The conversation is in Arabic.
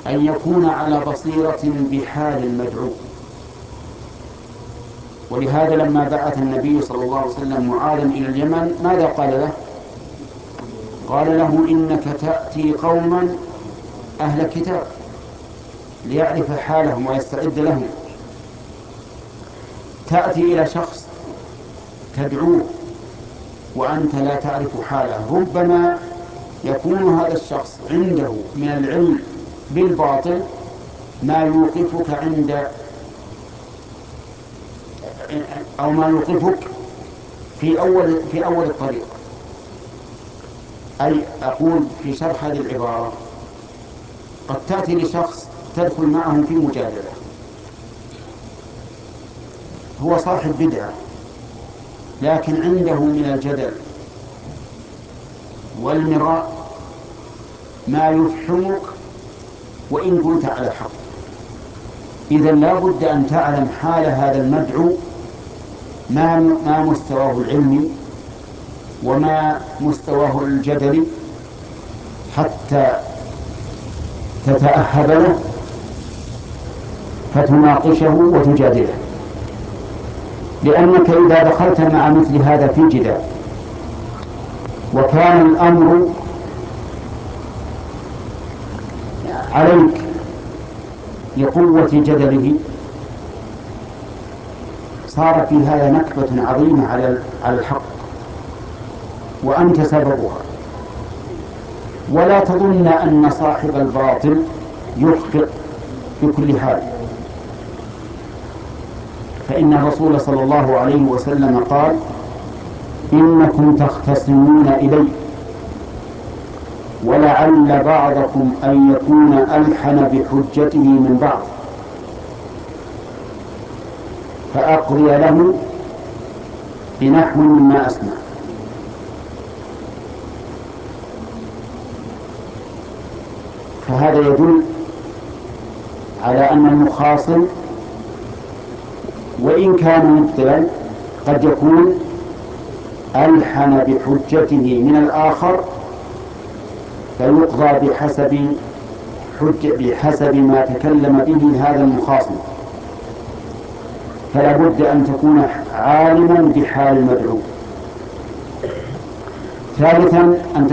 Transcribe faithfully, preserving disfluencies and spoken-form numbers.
أن يكون على بصيرة بحال المدعو. ولهذا لما بعث النبي صلى الله عليه وسلم معاذا إلى اليمن ماذا قال له؟ قال له إنك تأتي قوما أهل كتاب ليعرف حالهم ويستعد لهم. تأتي إلى شخص تدعوه وأنت لا تعرف حاله، ربما يكون هذا الشخص عنده من العلم بالباطل ما يوقفك عند أو ما يوقفك في أول في أول الطريق. أي أقول في شرح هذه العبارة: قد تأتي لشخص تدخل معه في مجادلة، هو صاحب بدعة لكن عنده من الجدل والمراء ما يفحمك وإن كنت على حق. إذن لا بد أن تعلم حال هذا المدعو، ما ما مستواه العلمي وما مستواه الجدلي، حتى تتأهب له فتناقشه وتجادله. لأنك إذا دخلت مع مثل هذا في جدال وكان الأمر عليك لقوة جدله صار في هذا نكبة عظيمة على الحق وأنت سببها. ولا تظن أن صاحب الباطل يخطئ في كل حال، فإن الرسول صلى الله عليه وسلم قال: إنكم تختصمون إلي ولعل بعضكم أن يكون ألحن بحجته من بعض فأقضي له بنحو مما أسمع. فهذا يدل على أن المخاصم وإن كان مبطلا قد يكون ألحن بحجته من الآخر، فيقضى بحسب حج بحسب ما تكلم به هذا المخاصم. فلا بد أن تكون عالما بحال المدعو. ثالثا أن